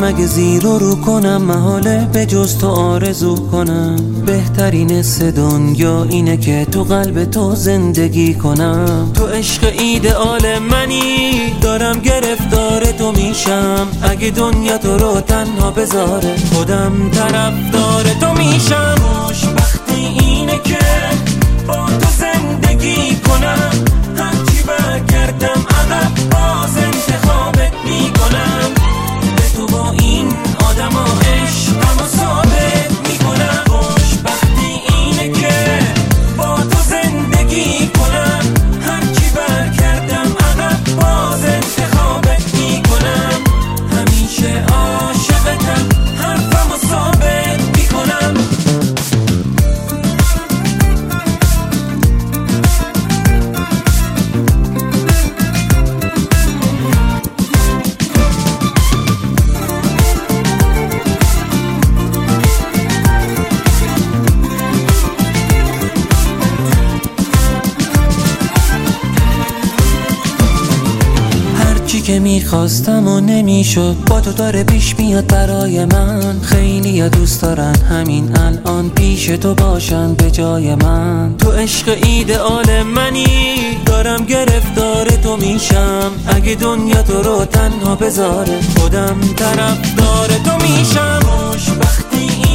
اگه زیر و رو کنم محاله به جز تو آرزو کنم. بهترین حس دنیا اینه که تو قلب تو زندگی کنم. تو عشق ایدئال منی، دارم گرفتار تو میشم. اگه دنیا تو رو تنها بذاره خودم طرفدار تو میشم. خوشبختی اینه که با تو زندگی کنم. هرچی برگردم عقب باز انتخابت میکنم. به تو با این آدم ها عشقمو ثابت میکنم. خوشبختی اینه که با تو زندگی کنم. هرچی برگردم عقب باز انتخابت میکنم. همیشه عاشقتم، حرفمو ثابت میکنم. چی که میخواستم و نمیشد با تو داره پیش میاد برای من. خیلی یا دوست دارن همین الان پیش تو باشن به جای من. تو عشق ایدئال منی، دارم گرفتار تو میشم. اگه دنیا تو رو تنها بذاره خودم طرفدار تو میشم. خوشبختی